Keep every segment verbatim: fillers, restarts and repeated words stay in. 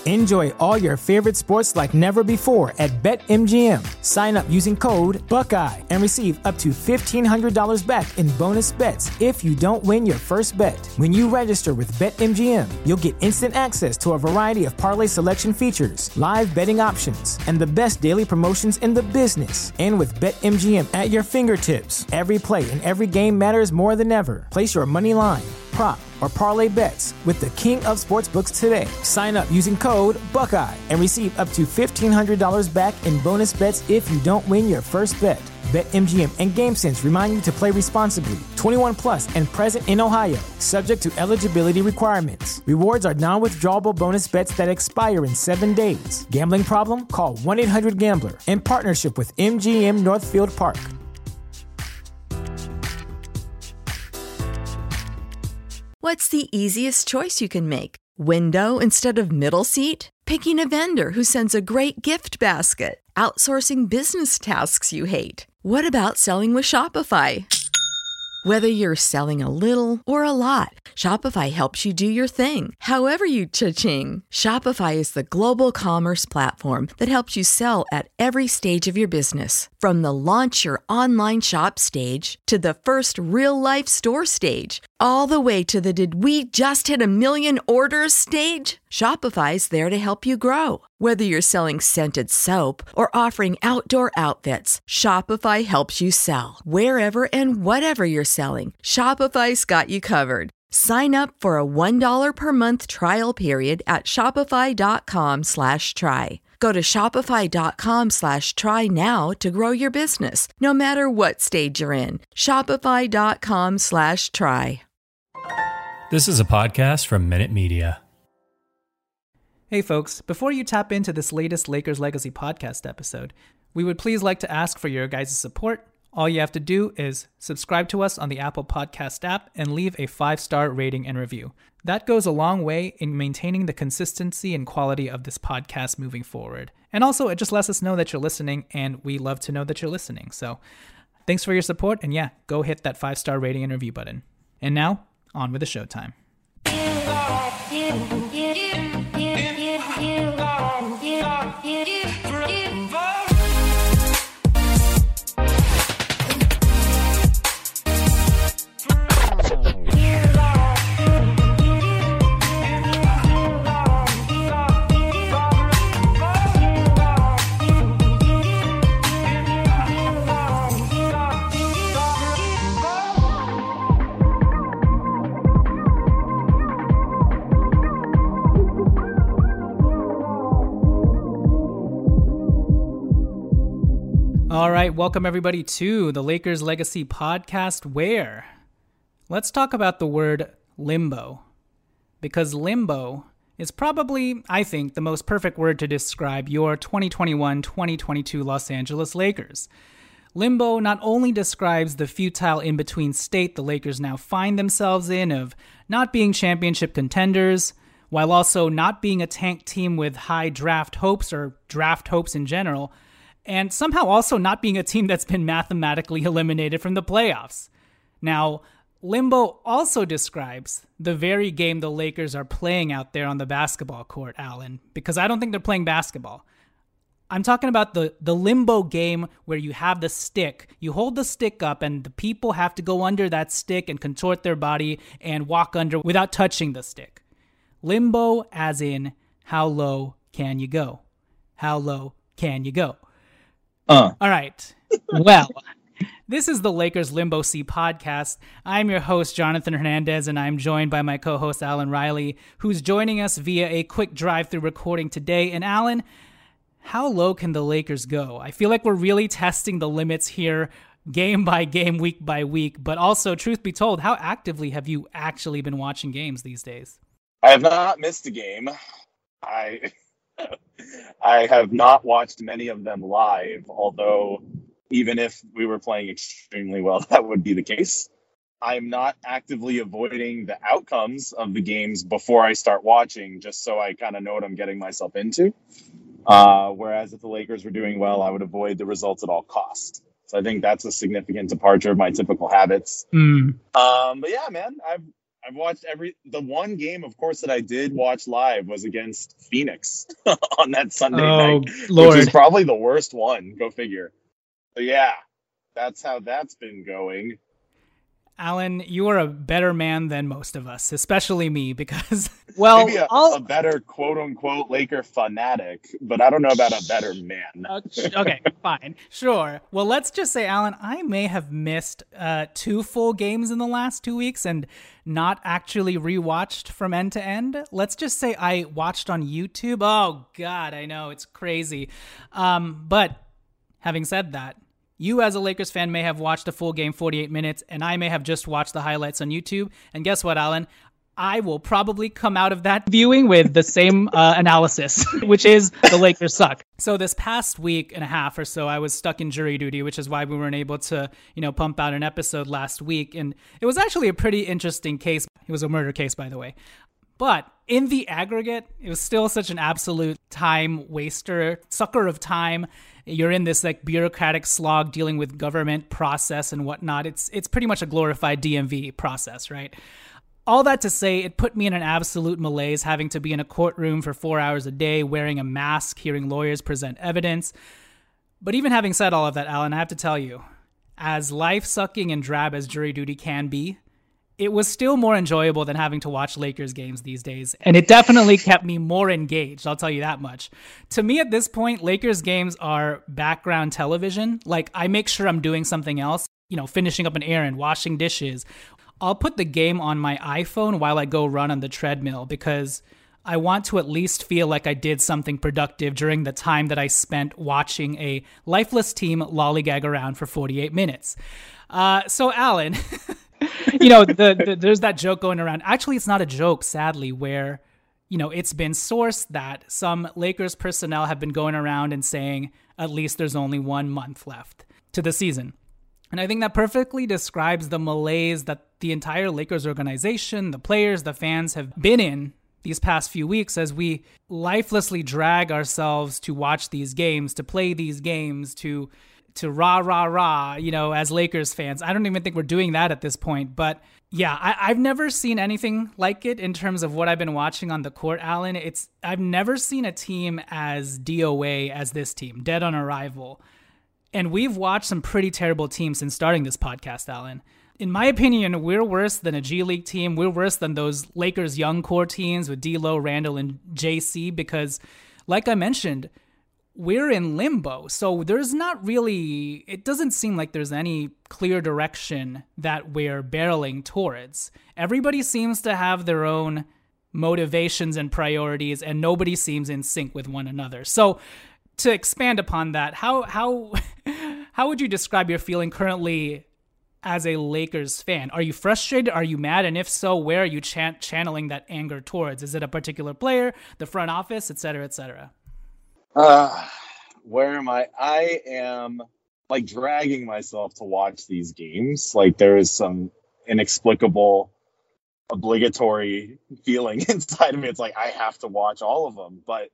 Enjoy all your favorite sports like never before at BetMGM. Sign up using code Buckeye and receive up to fifteen hundred dollars back in bonus bets if you don't win your first bet. When you register with BetMGM, you'll get instant access to a variety of parlay selection features, live betting options, and the best daily promotions in the business. And with BetMGM at your fingertips, every play and every game matters more than ever. Place your money line, prop, or parlay bets with the king of sportsbooks today. Sign up using code Buckeye and receive up to fifteen hundred dollars back in bonus bets if you don't win your first bet. BetMGM and GameSense remind you to play responsibly. twenty-one plus and present in Ohio, subject to eligibility requirements. Rewards are non-withdrawable bonus bets that expire in seven days. Gambling problem? Call one eight hundred gambler in partnership with M G M Northfield Park. What's the easiest choice you can make? Window instead of middle seat? Picking a vendor who sends a great gift basket? Outsourcing business tasks you hate? What about selling with Shopify? Whether you're selling a little or a lot, Shopify helps you do your thing, however you cha-ching. Shopify is the global commerce platform that helps you sell at every stage of your business. From the launch your online shop stage to the first real-life store stage, all the way to the did we just hit a million orders stage. Shopify's there to help you grow. Whether you're selling scented soap or offering outdoor outfits, Shopify helps you sell. Wherever and whatever you're selling, Shopify's got you covered. Sign up for a one dollar per month trial period at shopify.com slash try. Go to shopify.com slash try now to grow your business, no matter what stage you're in. Shopify.com slash try. This is a podcast from Minute Media. Hey folks, before you tap into this latest Lakers Legacy podcast episode, we would please like to ask for your guys' support. All you have to do is subscribe to us on the Apple Podcast app and leave a five-star rating and review. That goes a long way in maintaining the consistency and quality of this podcast moving forward. And also, it just lets us know that you're listening, and we love to know that you're listening. So thanks for your support, and yeah, go hit that five-star rating and review button. And now, on with the showtime. All right, welcome everybody to the Lakers Legacy podcast, where let's talk about the word limbo, because limbo is probably, I think, the most perfect word to describe your twenty twenty-one twenty twenty-two Los Angeles Lakers. Limbo not only describes the futile in-between state the Lakers now find themselves in of not being championship contenders, while also not being a tank team with high draft hopes or draft hopes in general, and somehow also not being a team that's been mathematically eliminated from the playoffs. Now, limbo also describes the very game the Lakers are playing out there on the basketball court, Alan, because I don't think they're playing basketball. I'm talking about the, the limbo game where you have the stick, you hold the stick up, and the people have to go under that stick and contort their body and walk under without touching the stick. Limbo as in, how low can you go? How low can you go? Uh. All right. Well, this is the Lakers Limbo C podcast. I'm your host, Jonathan Hernandez, and I'm joined by my co-host, Alan Riley, who's joining us via a quick drive-through recording today. And Alan, how low can the Lakers go? I feel like we're really testing the limits here, game by game, week by week. But also, truth be told, how actively have you actually been watching games these days? I have not missed a game. I... I have not watched many of them live, although even if we were playing extremely well, that would be the case. I'm not actively avoiding the outcomes of the games before I start watching, just so I kind of know what I'm getting myself into. Uh, whereas if the Lakers were doing well, I would avoid the results at all costs. So I think that's a significant departure of my typical habits. Mm. Um, but yeah, man, I've I've watched every the one game, of course, that I did watch live was against Phoenix on that Sunday Oh, night, Lord. which is probably the worst one. Go figure. So yeah, that's how that's been going. Alan, you are a better man than most of us, especially me, because, well, Maybe a, I'll... a better quote-unquote Laker fanatic, but I don't know about a better man. Uh, okay, fine. Sure. Well, let's just say, Alan, I may have missed uh, two full games in the last two weeks and not actually rewatched from end to end. Let's just say I watched on YouTube. Oh, God, I know. It's crazy. Um, but having said that, you as a Lakers fan may have watched a full game, forty-eight minutes, and I may have just watched the highlights on YouTube. And guess what, Alan? I will probably come out of that viewing with the same uh, analysis, which is the Lakers suck. So this past week and a half or so, I was stuck in jury duty, which is why we weren't able to, you know, pump out an episode last week. And it was actually a pretty interesting case. It was a murder case, by the way. But in the aggregate, it was still such an absolute time waster, sucker of time. You're in this like bureaucratic slog dealing with government process and whatnot. It's it's pretty much a glorified D M V process, right? All that to say, it put me in an absolute malaise having to be in a courtroom for four hours a day, wearing a mask, hearing lawyers present evidence. But even having said all of that, Alan, I have to tell you, as life-sucking and drab as jury duty can be, it was still more enjoyable than having to watch Lakers games these days. And it definitely kept me more engaged, I'll tell you that much. To me at this point, Lakers games are background television. Like, I make sure I'm doing something else, you know, finishing up an errand, washing dishes. I'll put the game on my iPhone while I go run on the treadmill because I want to at least feel like I did something productive during the time that I spent watching a lifeless team lollygag around for forty-eight minutes. Uh, so, Alan... you know, the, the, there's that joke going around. Actually, it's not a joke, sadly, where, you know, it's been sourced that some Lakers personnel have been going around and saying at least there's only one month left to the season. And I think that perfectly describes the malaise that the entire Lakers organization, the players, the fans have been in these past few weeks as we lifelessly drag ourselves to watch these games, to play these games, to... to rah, rah, rah, you know, as Lakers fans. I don't even think we're doing that at this point. But yeah, I, I've never seen anything like it in terms of what I've been watching on the court, Alan. It's I've never seen a team as D O A as this team, dead on arrival. And we've watched some pretty terrible teams since starting this podcast, Alan. In my opinion, we're worse than a G League team. We're worse than those Lakers young core teams with D'Lo, Randall, and J C because, like I mentioned, we're in limbo. So there's not really, it doesn't seem like there's any clear direction that we're barreling towards. Everybody seems to have their own motivations and priorities, and nobody seems in sync with one another. So to expand upon that, how how how would you describe your feeling currently as a Lakers fan? Are you frustrated? Are you mad? And if so, where are you ch- channeling that anger towards? Is it a particular player, the front office, et cetera, et cetera? Uh, where am I? I am like dragging myself to watch these games. Like there is some inexplicable, obligatory feeling inside of me. It's like I have to watch all of them, but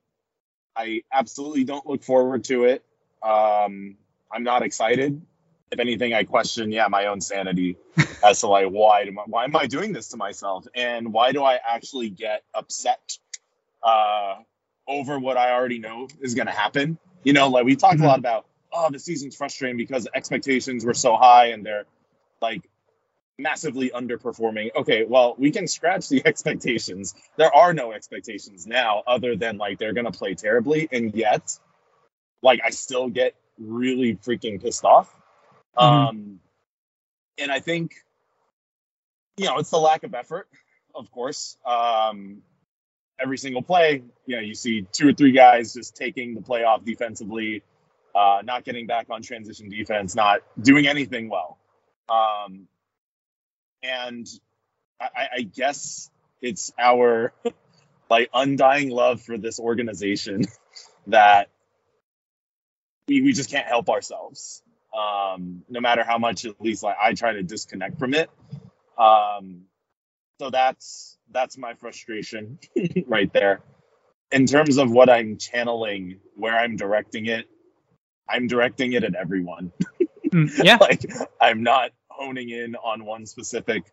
I absolutely don't look forward to it. Um, I'm not excited. If anything, I question, yeah, my own sanity as to like why do I, why am I doing this to myself, and why do I actually get upset Uh, over what I already know is going to happen. You know, like we talked mm-hmm. a lot about, oh, the season's frustrating because expectations were so high and they're like massively underperforming. Okay, well, we can scratch the expectations. There are no expectations now other than like they're going to play terribly. And yet, like, I still get really freaking pissed off. Mm-hmm. Um, and I think, you know, it's the lack of effort, of course. Um, Every single play, you know, you see two or three guys just taking the play off defensively, uh, not getting back on transition defense, not doing anything well. Um, and I, I guess it's our like undying love for this organization that we, we just can't help ourselves. Um, no matter how much, at least like I try to disconnect from it. Um, so that's, That's my frustration right there. In terms of what I'm channeling, where I'm directing it, I'm directing it at everyone. Mm, yeah. Like I'm not honing in on one specific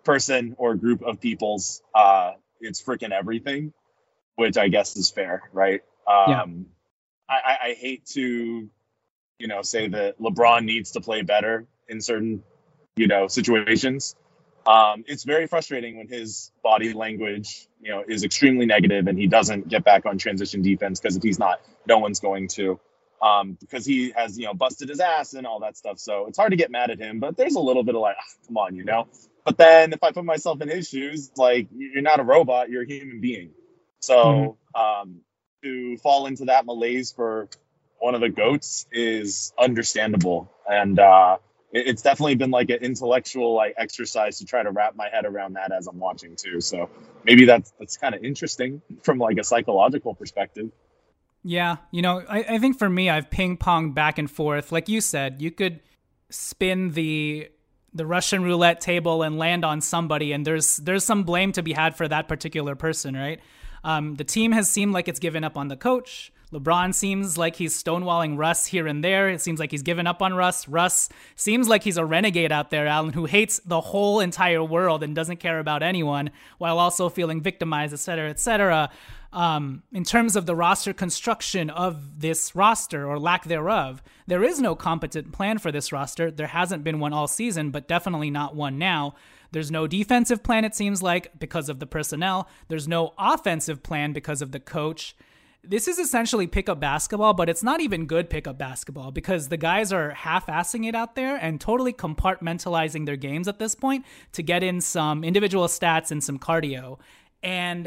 person or group of people's, uh, it's freaking everything, which I guess is fair, right? Um, Yeah. I, I hate to, you know, say that LeBron needs to play better in certain, you know, situations. Um, it's very frustrating when his body language, you know, is extremely negative and he doesn't get back on transition defense, because if he's not, no one's going to, um, because he has, you know, busted his ass and all that stuff. So it's hard to get mad at him, but there's a little bit of like, ah, come on, you know. But then if I put myself in his shoes, like, you're not a robot, you're a human being. So mm-hmm. um, to fall into that malaise for one of the GOATs is understandable. And uh, it, it's definitely been like an intellectual like exercise to try to wrap my head around that as I'm watching too. So maybe that's, that's kind of interesting from like a psychological perspective. Yeah. You know, I, I think for me, I've ping-ponged back and forth. Like you said, you could spin the the Russian roulette table and land on somebody, and there's there's some blame to be had for that particular person, right? Um, the team has seemed like it's given up on the coach. LeBron seems like he's stonewalling Russ here and there. It seems like he's given up on Russ. Russ seems like he's a renegade out there, Alan, who hates the whole entire world and doesn't care about anyone, while also feeling victimized, et cetera, et cetera. Um, in terms of the roster construction of this roster, or lack thereof, there is no competent plan for this roster. There hasn't been one all season, but definitely not one now. There's no defensive plan, it seems like, because of the personnel. There's no offensive plan because of the coach. This is essentially pickup basketball, but it's not even good pickup basketball, because the guys are half-assing it out there and totally compartmentalizing their games at this point to get in some individual stats and some cardio. And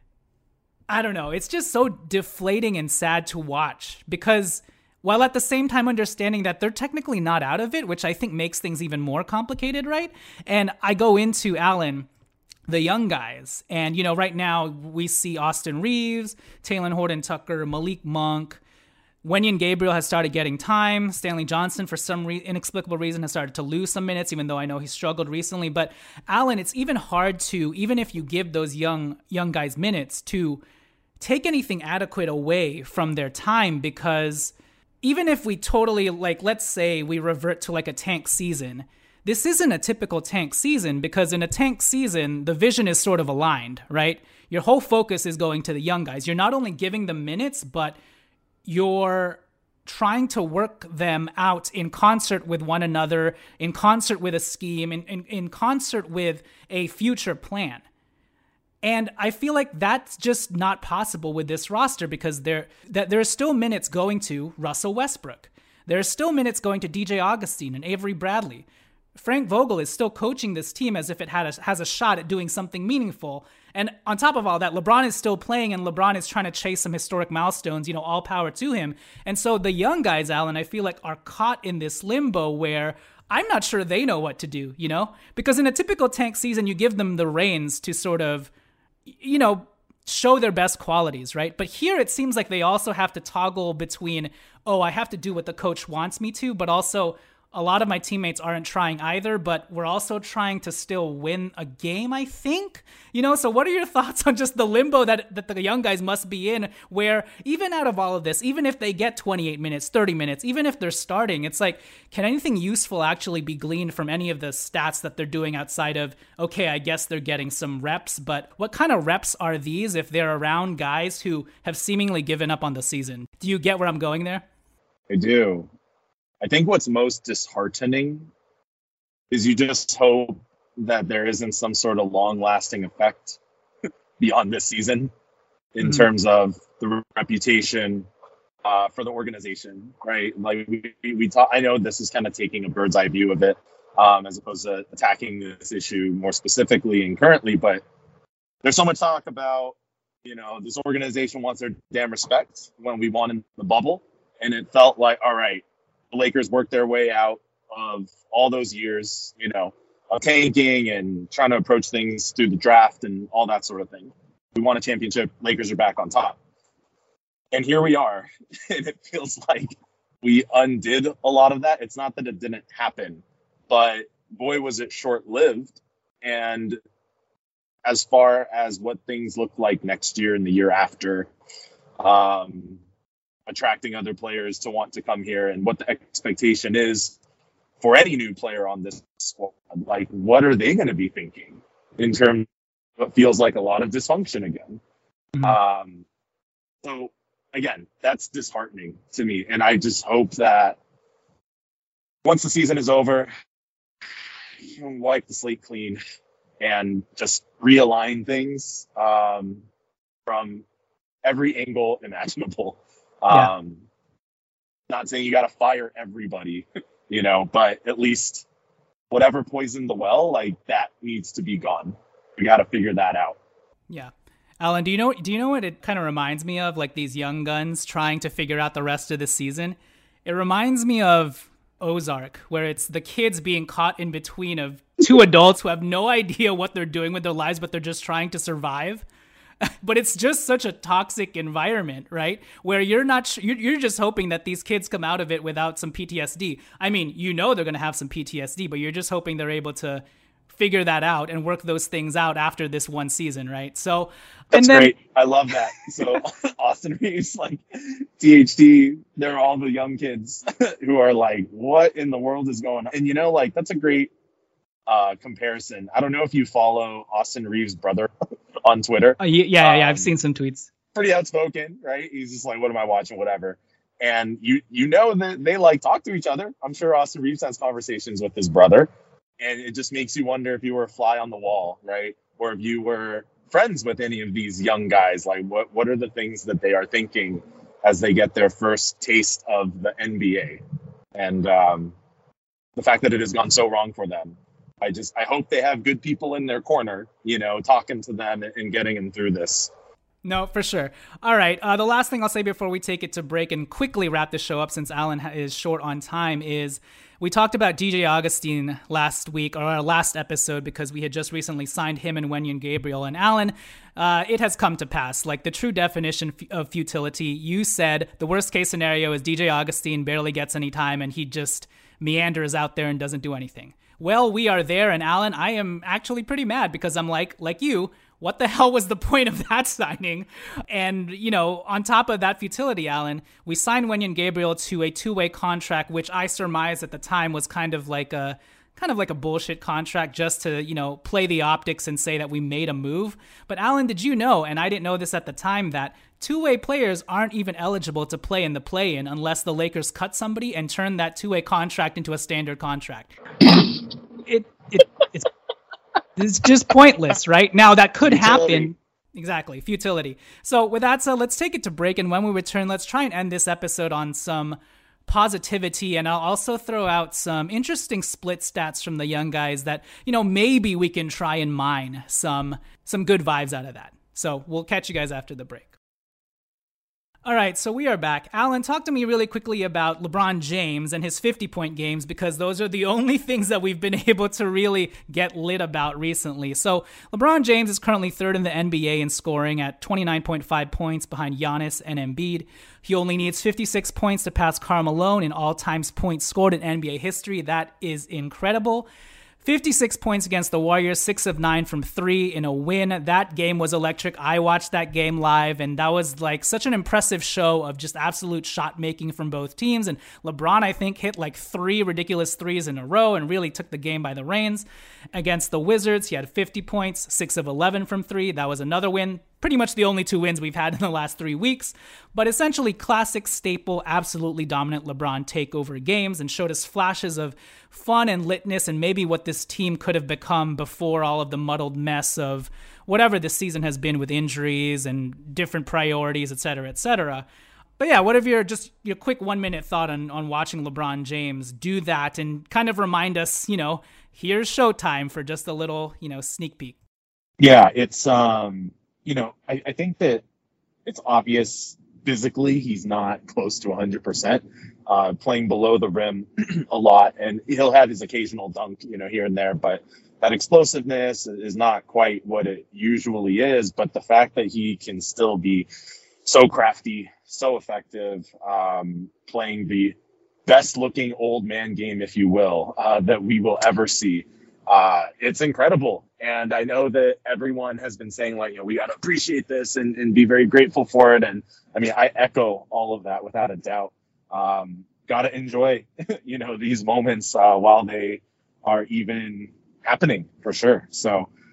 I don't know, it's just so deflating and sad to watch, because while at the same time understanding that they're technically not out of it, which I think makes things even more complicated, right? And I go into, Alan, the young guys. And, you know, right now we see Austin Reeves, Talen Horton-Tucker, Malik Monk. Wenyen Gabriel has started getting time. Stanley Johnson, for some re- inexplicable reason, has started to lose some minutes, even though I know he struggled recently. But, Alan, it's even hard to, even if you give those young young guys minutes, to take anything adequate away from their time, because even if we totally, like, let's say we revert to like a tank season, this isn't a typical tank season, because in a tank season, the vision is sort of aligned, right? Your whole focus is going to the young guys. You're not only giving them minutes, but you're trying to work them out in concert with one another, in concert with a scheme, in, in, in concert with a future plan. And I feel like that's just not possible with this roster, because there that there are still minutes going to Russell Westbrook. There are still minutes going to D J Augustine and Avery Bradley. Frank Vogel is still coaching this team as if it had a, has a shot at doing something meaningful. And on top of all that, LeBron is still playing, and LeBron is trying to chase some historic milestones, you know, all power to him. And so the young guys, Alan, I feel like are caught in this limbo where I'm not sure they know what to do, you know? Because in a typical tank season, you give them the reins to sort of, you know, show their best qualities, right? But here it seems like they also have to toggle between, oh, I have to do what the coach wants me to, but also a lot of my teammates aren't trying either, but we're also trying to still win a game, I think. You know, so what are your thoughts on just the limbo that, that the young guys must be in, where even out of all of this, even if they get twenty-eight minutes, thirty minutes, even if they're starting, it's like, can anything useful actually be gleaned from any of the stats that they're doing outside of, okay, I guess they're getting some reps, but what kind of reps are these if they're around guys who have seemingly given up on the season? Do you get where I'm going there? I do. I think what's most disheartening is you just hope that there isn't some sort of long-lasting effect beyond this season in mm-hmm. terms of the reputation uh, for the organization, right? Like we, we talk, I know this is kind of taking a bird's eye view of it um, as opposed to attacking this issue more specifically and currently, but there's so much talk about, you know, this organization wants their damn respect when we won in the bubble, and it felt like, all right, the Lakers worked their way out of all those years, you know, of tanking and trying to approach things through the draft and all that sort of thing. We won a championship. Lakers are back on top. And here we are. And it feels like we undid a lot of that. It's not that it didn't happen, but boy, was it short-lived. And as far as what things look like next year and the year after, um, attracting other players to want to come here and what the expectation is for any new player on this squad. Like, what are they going to be thinking? in terms of what feels like a lot of dysfunction again. Mhm. Um, so again, that's disheartening to me. And I just hope that once the season is over, you can wipe the slate clean and just realign things um, from every angle imaginable. Yeah. Um, not saying you got to fire everybody, you know, but at least whatever poisoned the well, like that needs to be gone. We got to figure that out. Yeah. Alan, do you know do you know what it kind of reminds me of? Like these young guns trying to figure out the rest of the season. It reminds me of Ozark, where it's the kids being caught in between of two adults who have no idea what they're doing with their lives, but they're just trying to survive. But it's just such a toxic environment, right? Where you're not, sh- you're, you're just hoping that these kids come out of it without some P T S D. I mean, you know they're going to have some P T S D, but you're just hoping they're able to figure that out and work those things out after this one season, right? So, That's and then, great. I love that. So Austin Reeves, like T H D, they're all the young kids who are like, what in the world is going on? And you know, like that's a great uh, comparison. I don't know if you follow Austin Reeves' brother on Twitter. Uh, yeah, yeah, yeah, I've Um, seen some tweets. Pretty outspoken, right? He's just like, what am I watching? Whatever. And you you know that they like talk to each other. I'm sure Austin Reeves has conversations with his brother. And it just makes you wonder if you were a fly on the wall, right? Or if you were friends with any of these young guys. Like, what, what are the things that they are thinking as they get their first taste of the N B A? And um, the fact that it has gone so wrong for them. I just, I hope they have good people in their corner, you know, talking to them and getting them through this. No, for sure. All right. Uh, the last thing I'll say before we take it to break and quickly wrap the show up, since Alan ha- is short on time, is we talked about D J Augustine last week, or our last episode, because we had just recently signed him and Wenyen Gabriel. And Alan, uh, it has come to pass. Like the true definition f- of futility, you said the worst case scenario is D J Augustine barely gets any time and he just meanders out there and doesn't do anything. Well, we are there. And Alan, I am actually pretty mad because I'm like, like you, what the hell was the point of that signing? And, you know, on top of that futility, Alan, we signed Wenyen Gabriel to a two-way contract, which I surmised at the time was kind of like a kind of like a bullshit contract just to, you know, play the optics and say that we made a move. But Alan, did you know, and I didn't know this at the time, that two-way players aren't even eligible to play in the play-in unless the Lakers cut somebody and turn that two-way contract into a standard contract. it, it it's It's just pointless, right? Now, that could Futility. happen. Exactly, futility. So with that said, let's take it to break. And when we return, let's try and end this episode on some positivity. And I'll also throw out some interesting split stats from the young guys that, you know, maybe we can try and mine some, some good vibes out of that. So we'll catch you guys after the break. All right, so we are back. Alan, talk to me really quickly about LeBron James and his fifty-point games, because those are the only things that we've been able to really get lit about recently. So LeBron James is currently third in the N B A in scoring at twenty-nine point five points behind Giannis and Embiid. He only needs fifty-six points to pass Karl Malone in all-time points scored in N B A history. That is incredible. fifty-six points against the Warriors, six of nine from three in a win. That game was electric. I watched that game live, and that was like such an impressive show of just absolute shot making from both teams. And LeBron, I think, hit like three ridiculous threes in a row and really took the game by the reins. Against the Wizards, he had fifty points, six of eleven from three. That was another win. Pretty much the only two wins we've had in the last three weeks, but essentially classic staple, absolutely dominant LeBron takeover games, and showed us flashes of fun and litness and maybe what this team could have become before all of the muddled mess of whatever this season has been with injuries and different priorities, et cetera, et cetera. But yeah, what if your just your quick one minute thought on, on watching LeBron James do that and kind of remind us, you know, here's Showtime for just a little, you know, sneak peek. Yeah, it's, um, you know, I, I think that it's obvious physically he's not close to one hundred percent, uh, playing below the rim a lot. And he'll have his occasional dunk, you know, here and there. But that explosiveness is not quite what it usually is. But the fact that he can still be so crafty, so effective, um, playing the best looking old man game, if you will, uh, that we will ever see. Uh, it's incredible. And I know that everyone has been saying, like, you know, we got to appreciate this and, and be very grateful for it. And I mean, I echo all of that without a doubt. Um, got to enjoy, you know, these moments uh, while they are even happening, for sure. So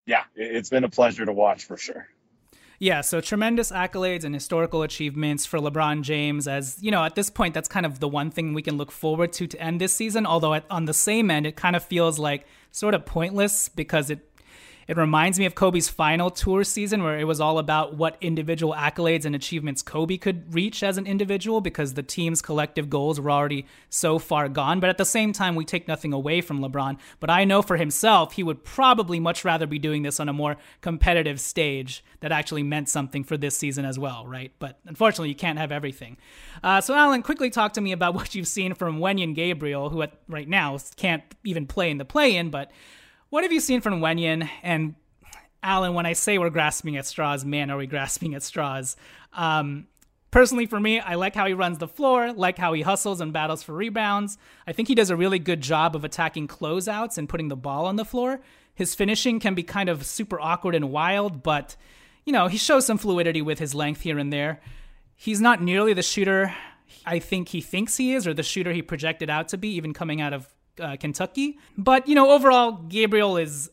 yeah, it's been a pleasure to watch for sure. Yeah, so tremendous accolades and historical achievements for LeBron James. As, you know, at this point, that's kind of the one thing we can look forward to to end this season. Although at, on the same end, it kind of feels like sort of pointless because it It reminds me of Kobe's final tour season where it was all about what individual accolades and achievements Kobe could reach as an individual because the team's collective goals were already so far gone. But at the same time, we take nothing away from LeBron. But I know for himself, he would probably much rather be doing this on a more competitive stage that actually meant something for this season as well, right? But unfortunately, you can't have everything. Uh, so Alan, quickly talk to me about what you've seen from Wenyen Gabriel, who at, right now can't even play in the play-in, but what have you seen from Wenyen? And Alan, when I say we're grasping at straws, man, are we grasping at straws? Um, personally, for me, I like how he runs the floor, like how he hustles and battles for rebounds. I think he does a really good job of attacking closeouts and putting the ball on the floor. His finishing can be kind of super awkward and wild, but, you know, he shows some fluidity with his length here and there. He's not nearly the shooter I think he thinks he is, or the shooter he projected out to be, even coming out of Uh, Kentucky. But, you know, overall, Gabriel is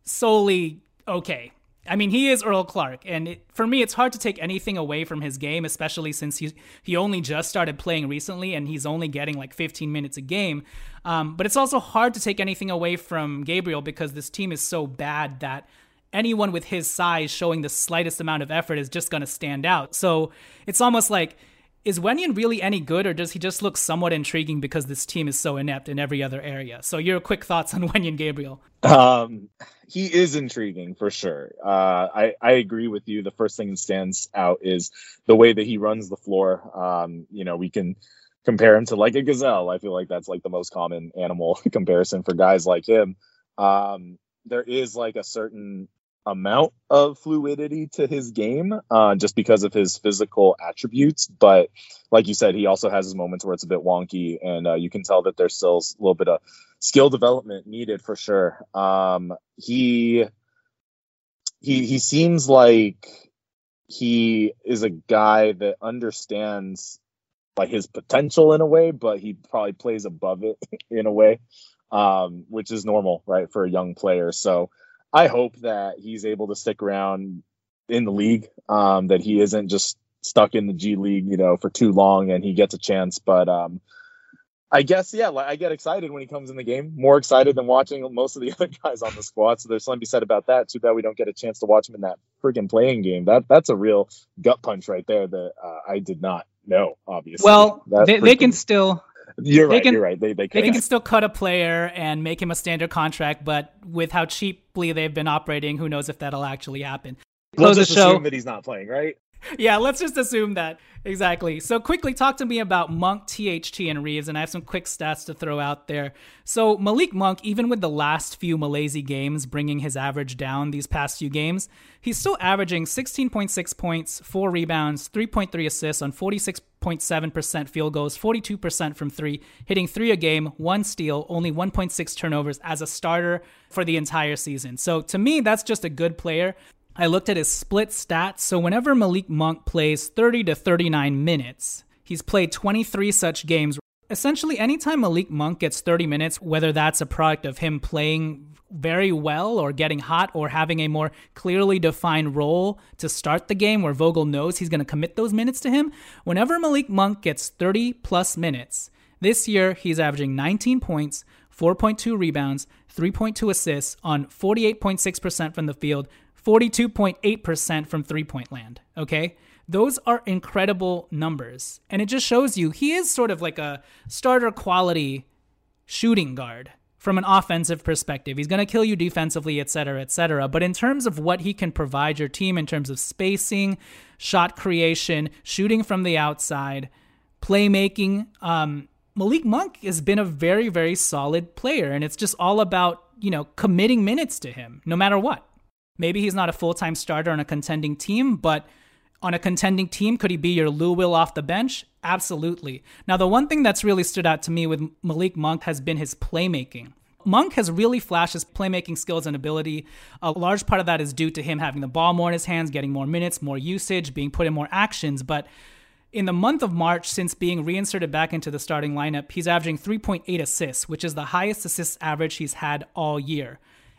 solely okay. I mean, he is Earl Clark, and it, for me, it's hard to take anything away from his game, especially since he, he only just started playing recently, and he's only getting like fifteen minutes a game. Um, but it's also hard to take anything away from Gabriel because this team is so bad that anyone with his size showing the slightest amount of effort is just going to stand out. So it's almost like, is Wenyen really any good, or does he just look somewhat intriguing because this team is so inept in every other area? So your quick thoughts on Wenyen Gabriel. Um, he is intriguing for sure. Uh, I, I agree with you. The first thing that stands out is the way that he runs the floor. Um, you know, we can compare him to like a gazelle. I feel like that's like the most common animal comparison for guys like him. Um, there is like a certain amount of fluidity to his game uh, just because of his physical attributes. But like you said, he also has his moments where it's a bit wonky, and uh, you can tell that there's still a little bit of skill development needed for sure. Um, he, he, he seems like he is a guy that understands like his potential in a way, but he probably plays above it in a way, um, which is normal, right, for a young player. So I hope that he's able to stick around in the league, um, that he isn't just stuck in the G League, you know, for too long and he gets a chance. But um, I guess, yeah, I get excited when he comes in the game, more excited than watching most of the other guys on the squad. So there's something to be said about that. Too bad we don't get a chance to watch him in that friggin' playing game. That That's a real gut punch right there that uh, I did not know, obviously. Well, That's they, they can still... You're right. Can, you're right. They they can. they can still cut a player and make him a standard contract, but with how cheaply they've been operating, who knows if that'll actually happen. We'll Close just the show. assume that he's not playing, right? Yeah, let's just assume that. Exactly. So quickly, talk to me about Monk, T H T, and Reeves, and I have some quick stats to throw out there. So Malik Monk, even with the last few Malaysia games bringing his average down these past few games, he's still averaging sixteen point six points, four rebounds, three point three assists on forty-six point seven percent field goals, forty-two percent from three, hitting three a game, one steal, only one point six turnovers as a starter for the entire season. So to me, that's just a good player. I looked at his split stats. So whenever Malik Monk plays thirty to thirty-nine minutes, he's played twenty-three such games. Essentially, anytime Malik Monk gets thirty minutes, whether that's a product of him playing very well or getting hot or having a more clearly defined role to start the game where Vogel knows he's going to commit those minutes to him, whenever Malik Monk gets thirty plus minutes, this year he's averaging nineteen points, four point two rebounds, three point two assists on forty-eight point six percent from the field, forty-two point eight percent from three-point land, okay? Those are incredible numbers. And it just shows you he is sort of like a starter quality shooting guard from an offensive perspective. He's going to kill you defensively, et cetera, et cetera. But in terms of what he can provide your team in terms of spacing, shot creation, shooting from the outside, playmaking, um, Malik Monk has been a very, very solid player. And it's just all about, you know, committing minutes to him, no matter what. Maybe he's not a full-time starter on a contending team, but on a contending team, could he be your Lou Will off the bench? Absolutely. Now, the one thing that's really stood out to me with Malik Monk has been his playmaking. Monk has really flashed his playmaking skills and ability. A large part of that is due to him having the ball more in his hands, getting more minutes, more usage, being put in more actions. But in the month of March, since being reinserted back into the starting lineup, he's averaging three point eight assists, which is the highest assist average he's had all year.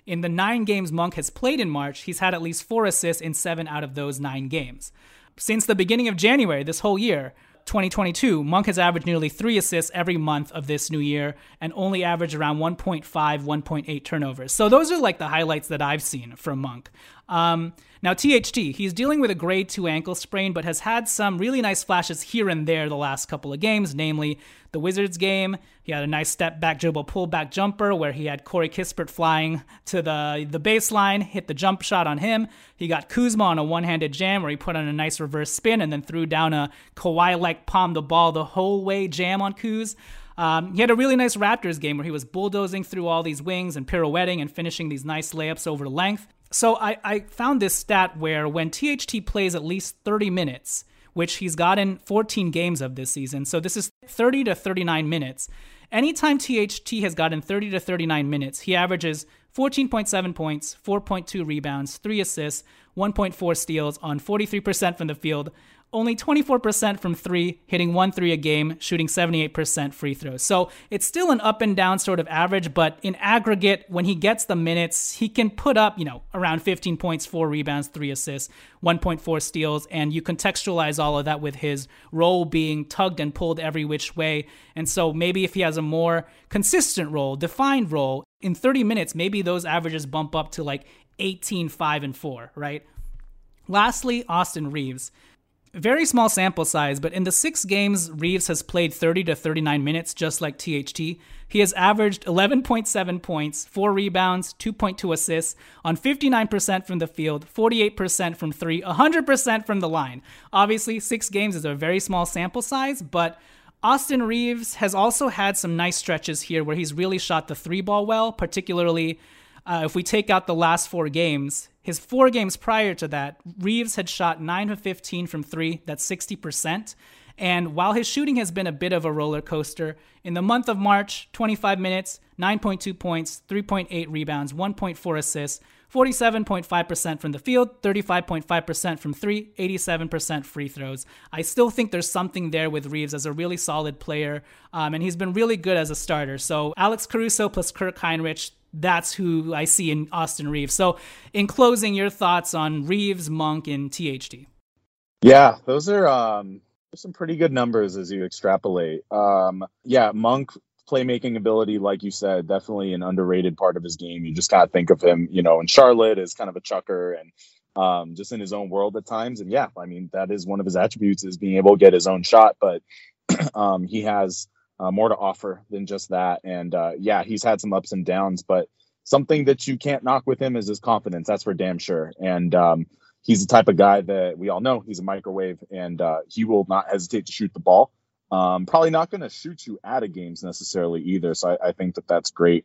In the nine games Monk has played in March, he's had at least four assists in seven out of those nine games. Since the beginning of January, this whole year, twenty twenty-two, Monk has averaged nearly three assists every month of this new year and only averaged around one point five, one point eight turnovers. So those are like the highlights that I've seen from Monk. Um, now, T H T, he's dealing with a grade two ankle sprain, but has had some really nice flashes here and there the last couple of games, namely the Wizards game. He had a nice step back dribble pullback jumper where he had Corey Kispert flying to the, the baseline, hit the jump shot on him. He got Kuzma on a one-handed jam where he put on a nice reverse spin and then threw down a Kawhi-like palm the ball the whole way jam on Kuz. Um, he had a really nice Raptors game where he was bulldozing through all these wings and pirouetting and finishing these nice layups over length. So I, I found this stat where when T H T plays at least thirty minutes, which he's gotten fourteen games of this season, so this is thirty to thirty-nine minutes. Anytime T H T has gotten thirty to thirty-nine minutes, he averages fourteen point seven points, four point two rebounds, three assists, one point four steals on forty-three percent from the field, only twenty-four percent from three, hitting one three a game, shooting seventy-eight percent free throws. So it's still an up and down sort of average, but in aggregate, when he gets the minutes, he can put up, you know, around fifteen points, four rebounds, three assists, one point four steals, and you contextualize all of that with his role being tugged and pulled every which way. And so maybe if he has a more consistent role, defined role, in thirty minutes, maybe those averages bump up to like eighteen, five, and four, right? Lastly, Austin Reaves. Very small sample size, but in the six games Reaves has played thirty to thirty-nine minutes, just like T H T, he has averaged eleven point seven points, four rebounds, two point two assists on fifty-nine percent from the field, forty-eight percent from three, one hundred percent from the line. Obviously, six games is a very small sample size, but Austin Reaves has also had some nice stretches here where he's really shot the three ball well, particularly uh, if we take out the last four games. His four games prior to that, Reaves had shot nine of fifteen from three, that's sixty percent. And while his shooting has been a bit of a roller coaster, in the month of March, twenty-five minutes, nine point two points, three point eight rebounds, one point four assists, forty-seven point five percent from the field, thirty-five point five percent from three, eighty-seven percent free throws. I still think there's something there with Reaves as a really solid player, um, and he's been really good as a starter. So Alex Caruso plus Kirk Heinrich, that's who I see in Austin Reaves. So in closing, your thoughts on Reaves, Monk, and T H T? Yeah, those are um, some pretty good numbers as you extrapolate. Um, yeah, Monk, playmaking ability, like you said, definitely an underrated part of his game. You just got to think of him, you know, in Charlotte as kind of a chucker and um, just in his own world at times. And yeah, I mean, that is one of his attributes, is being able to get his own shot. But um, he has Uh, more to offer than just that. And uh, yeah, he's had some ups and downs, but something that you can't knock with him is his confidence. That's for damn sure. And um, he's the type of guy that we all know he's a microwave, and uh, he will not hesitate to shoot the ball. Um, probably not going to shoot you out of games necessarily either. So I, I think that that's great.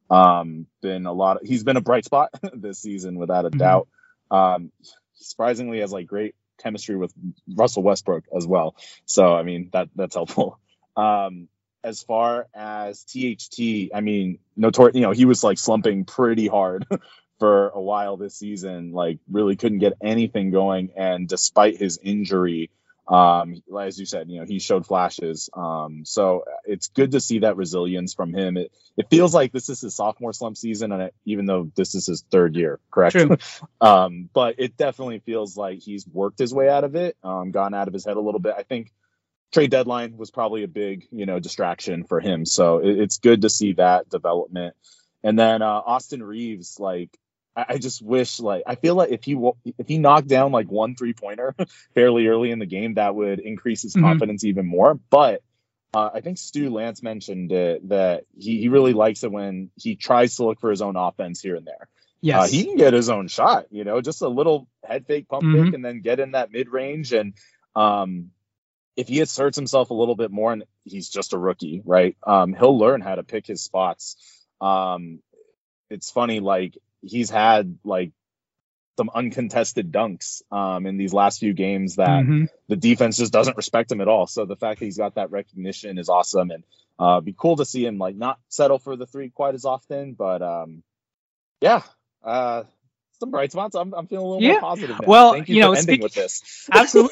Um, been a lot of, he's been a bright spot this season without a mm-hmm. doubt. Um, surprisingly has like great chemistry with Russell Westbrook as well. So, I mean, that that's helpful. Um, As far as T H T, I mean, notor- you know, he was like slumping pretty hard for a while this season, like really couldn't get anything going. And despite his injury, um, as you said, you know, he showed flashes. Um, so it's good to see that resilience from him. It, it feels like this is his sophomore slump season, and it, even though this is his third year, correct? True. um, but it definitely feels like he's worked his way out of it, um, gotten out of his head a little bit. I think trade deadline was probably a big, you know, distraction for him. So it, it's good to see that development. And then uh, Austin Reaves, like, I, I just wish, like, I feel like if he if he knocked down like one three pointer fairly early in the game, that would increase his mm-hmm. confidence even more. But uh, I think Stu Lance mentioned it, that he, he really likes it when he tries to look for his own offense here and there. Yes, uh, he can get his own shot, you know, just a little head fake, pump mm-hmm. fake, and then get in that mid range. And um, if he asserts himself a little bit more, and he's just a rookie, right? Um, he'll learn how to pick his spots. Um, it's funny, like he's had like some uncontested dunks um, in these last few games that mm-hmm. the defense just doesn't respect him at all. So the fact that he's got that recognition is awesome, and uh, be cool to see him like not settle for the three quite as often. But um, yeah, uh, some bright spots. I'm, I'm feeling a little yeah. more positive now. Well, Thank you, you for know, ending speak- with this. Absolutely.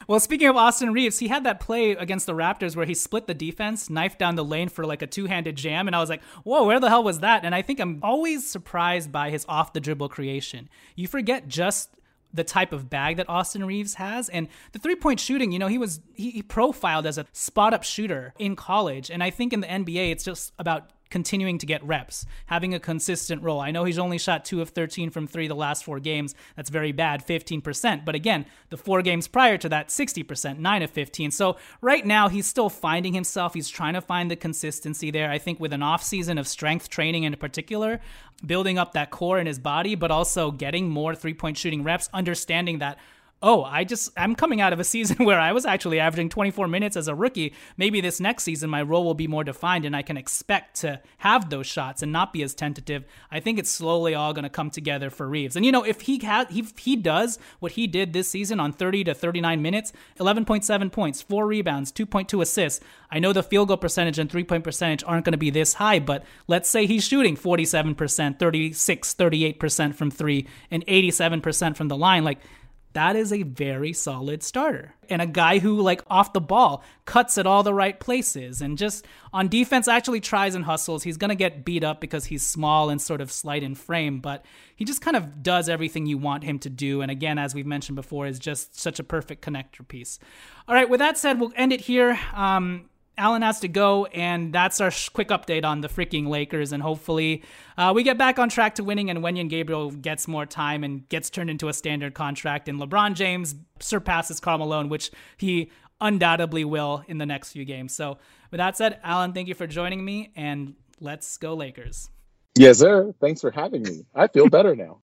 Well, speaking of Austin Reaves, he had that play against the Raptors where he split the defense, knifed down the lane for like a two-handed jam, and I was like, whoa, where the hell was that? And I think I'm always surprised by his off-the-dribble creation. You forget just the type of bag that Austin Reaves has, and the three-point shooting, you know, he was he, he profiled as a spot-up shooter in college, and I think in the N B A, it's just about continuing to get reps, having a consistent role. I know he's only shot two of thirteen from three the last four games. That's very bad, fifteen percent. But again, the four games prior to that, sixty percent, nine of fifteen. So right now, he's still finding himself. He's trying to find the consistency there. I think with an off season of strength training in particular, building up that core in his body, but also getting more three-point shooting reps, understanding that, oh, I just, I'm coming out of a season where I was actually averaging twenty-four minutes as a rookie. Maybe this next season, my role will be more defined and I can expect to have those shots and not be as tentative. I think it's slowly all going to come together for Reaves. And, you know, if he has, if he does what he did this season on thirty to thirty-nine minutes, eleven point seven points, four rebounds, two point two assists. I know the field goal percentage and three-point percentage aren't going to be this high, but let's say he's shooting forty-seven percent, thirty-six, thirty-eight percent from three, and eighty-seven percent from the line. Like, that is a very solid starter. And a guy who, like, off the ball, cuts at all the right places and just on defense actually tries and hustles. He's going to get beat up because he's small and sort of slight in frame, but he just kind of does everything you want him to do. And again, as we've mentioned before, is just such a perfect connector piece. All right, with that said, we'll end it here. Um, Alan has to go, and that's our sh- quick update on the freaking Lakers, and hopefully uh, we get back on track to winning, and Wenyen Gabriel gets more time and gets turned into a standard contract, and LeBron James surpasses Karl Malone, which he undoubtedly will in the next few games. So with that said, Alan, thank you for joining me, and let's go Lakers. Yes, sir. Thanks for having me. I feel better now.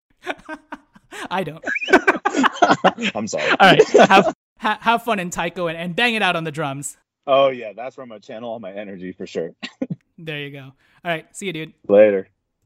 I don't. I'm sorry. All right. Have, ha- have fun in Taiko and, and bang it out on the drums. Oh, yeah. That's where I'm going to channel all my energy for sure. There you go. All right. See you, dude. Later.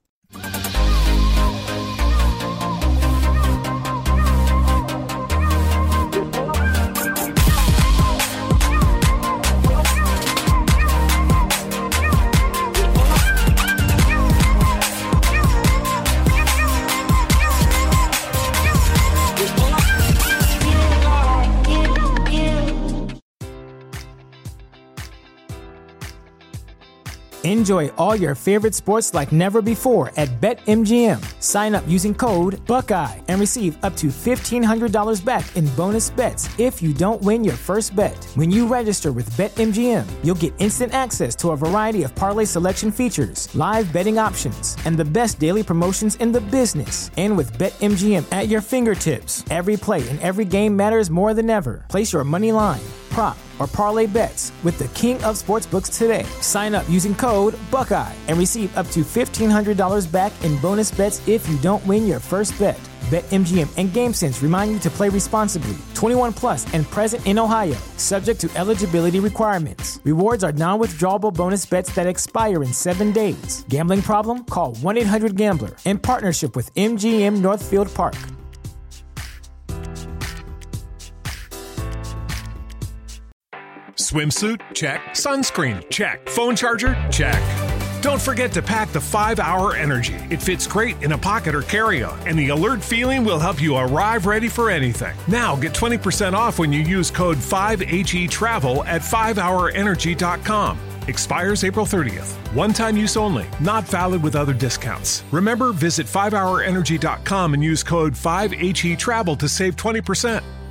Enjoy all your favorite sports like never before at BetMGM. Sign up using code Buckeye and receive up to fifteen hundred dollars back in bonus bets if you don't win your first bet. When you register with BetMGM, you'll get instant access to a variety of parlay selection features, live betting options, and the best daily promotions in the business. And with BetMGM at your fingertips, every play and every game matters more than ever. Place your money line, prop, or parlay bets with the king of sportsbooks today. Sign up using code Buckeye and receive up to fifteen hundred dollars back in bonus bets if you don't win your first bet. BetMGM and GameSense remind you to play responsibly. twenty-one plus and present in Ohio, subject to eligibility requirements. Rewards are non-withdrawable bonus bets that expire in seven days. Gambling problem? Call one eight hundred gambler. In partnership with M G M Northfield Park. Swimsuit? Check. Sunscreen? Check. Phone charger? Check. Don't forget to pack the five hour Energy. It fits great in a pocket or carry-on, and the alert feeling will help you arrive ready for anything. Now get twenty percent off when you use code five H E Travel at five hour energy dot com. Expires April thirtieth. One-time use only. Not valid with other discounts. Remember, visit five hour energy dot com and use code five H E Travel to save twenty percent.